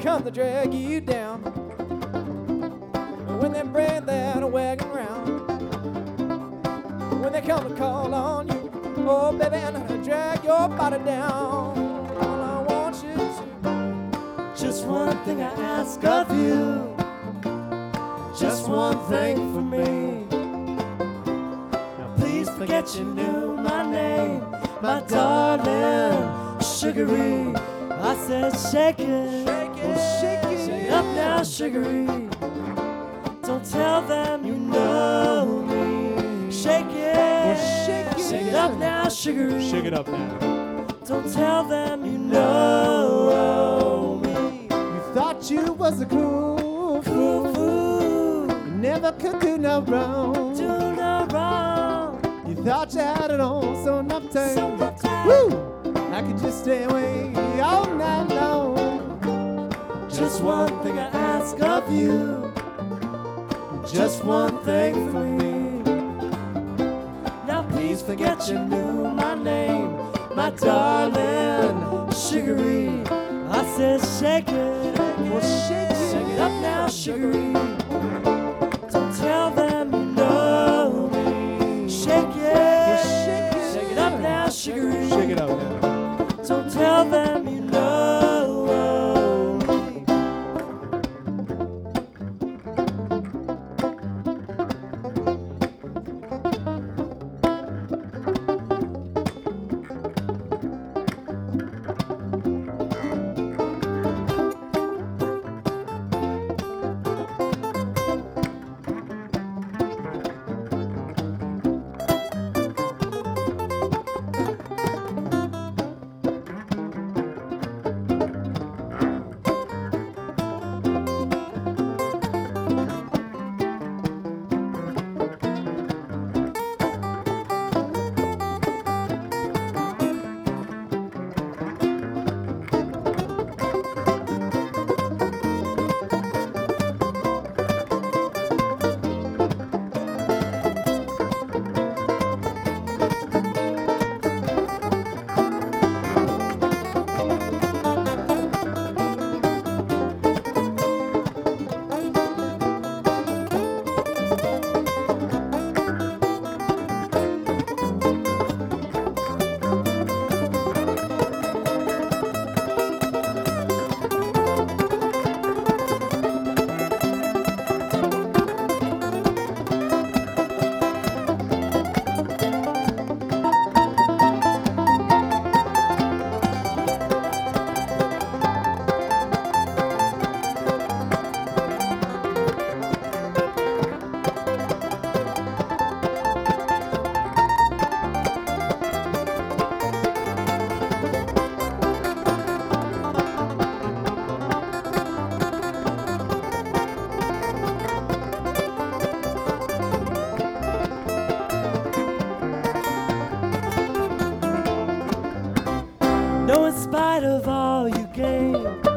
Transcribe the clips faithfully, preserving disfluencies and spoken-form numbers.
come to drag you down. When they bring that wagon round, when they come to call on you, oh baby, and drag your body down. All I want you to, just one thing I ask of you, just one thing for me. Now please forget you knew my name, my darling, Sugary. I said shake it, shake it, oh, shake it, shake it up now, Sugary. Don't tell them you know me. Shake it, oh, shake it, shake it up now, Sugary. Shake it up now. Don't tell them you know me. You thought you was a cool Cool fool, you never could do no wrong. do no wrong. You thought you had it on so enough time. So much time. Woo! I could just stay away all night long. Just one thing I ask of you, just one thing for me. Now please forget you knew my name, my darling, Sugary. I said shake it, Well, shake it. shake it up now, Sugary. Don't tell them you know me. Shake it, shake it. shake it up now, Sugary. Shake it up now. Don't tell them you know me. No, in spite of all you gain,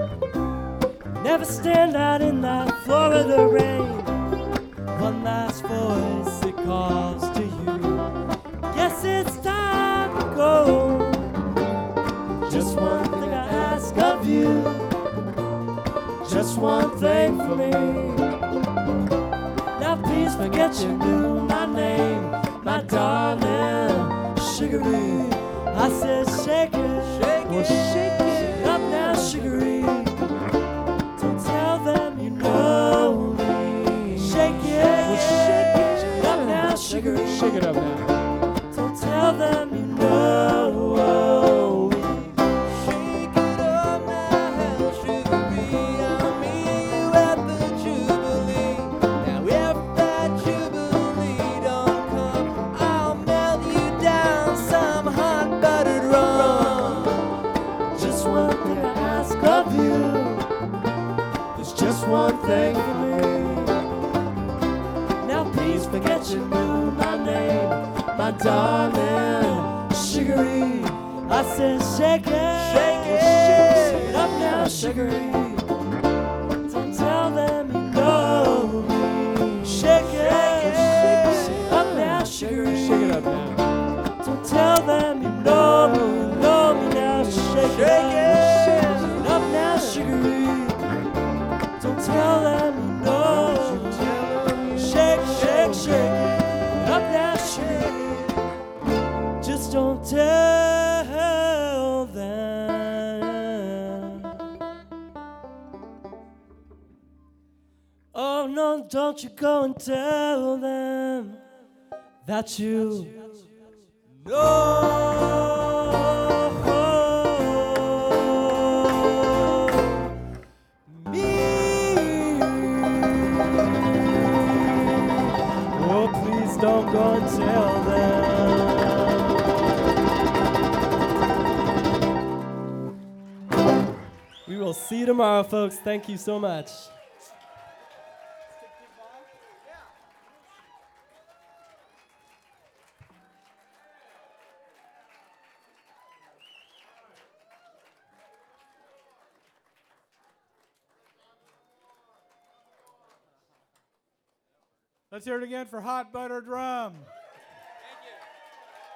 never stand out in that Florida rain. One last voice it calls to you. Guess it's time to go. Just one thing I ask of you, just one thing for me. Now please forget you knew my name, my darling, Sugary. I said shake it, Shake well, it, shake it up now, Sugary. Don't tell them you know me. Shake it, well, shake it, shake it up now, Sugary. Shake it up now. Don't tell them you know me. Shake it up now, Sugary. I'll meet you at the Jubilee. Now if that Jubilee don't come, I'll melt you down some hot buttered rum. Just one thing I ask of you, there's just one thing for me. Now please forget you knew my name, my darling, Sugary. I said shake it, Shake it, shake it up now, Sugary. Don't tell them you know me. Shake it, shake it up now, Sugary. Shake it up now. Don't tell them you know me, you know me now. Shake, Shake it, it. shake it up now, Sugary. no, don't you go and tell them that you know me. Oh, please don't go and tell them. We will see you tomorrow, folks. Thank you so much. Let's hear it again for Hot Butter Drum.